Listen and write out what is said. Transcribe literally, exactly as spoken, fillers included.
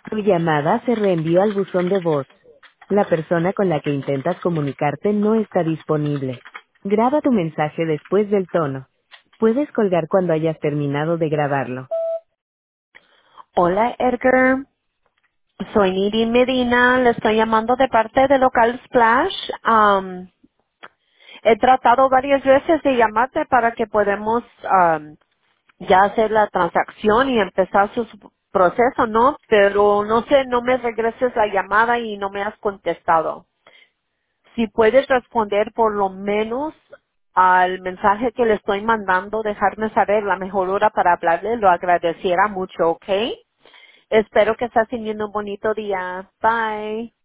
Tu llamada se reenvió al buzón de voz. La persona con la que intentas comunicarte no está disponible. Graba tu mensaje después del tono. Puedes colgar cuando hayas terminado de grabarlo. Hola Edgar, soy Nidi Medina, le estoy llamando de parte de Local Splash. Am, he tratado varias veces de llamarte para que podamos am, ya hacer la transacción y empezar su su proceso, ¿no? Pero no sé, no me regreses la llamada y no me has contestado. Si puedes responder por lo menos al mensaje que le estoy mandando, dejarme saber la mejor hora para hablarle, lo agradeciera mucho, ¿ok? Espero que estés teniendo un bonito día. Bye.